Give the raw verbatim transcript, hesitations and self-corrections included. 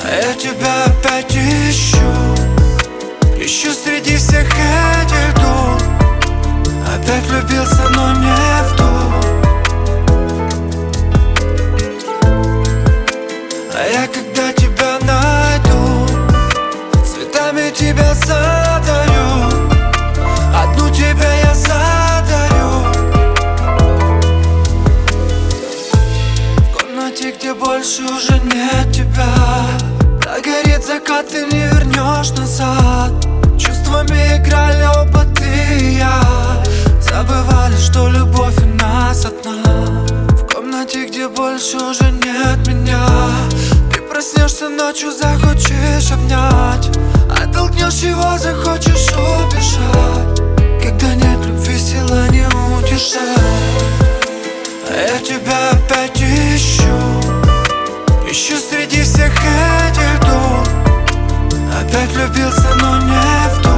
Я тебя опять ищу, ищу среди всех этих дур. Опять влюбился, но не в ту. А я когда тебя найду, цветами тебя задарю, одну тебя я задарю. В комнате, где больше уже нет тебя, горит закат, ты не вернешь назад. Чувствами играли оба ты и я, забывали, что любовь у нас одна. В комнате, где больше уже нет меня, ты проснешься ночью, захочешь обнять, оттолкнешь его, захочешь убежать. Когда нет любви, сила не утешать. Я тебя опять ищу, ищу среди всех этих дур. Опять влюбился, но не в ту.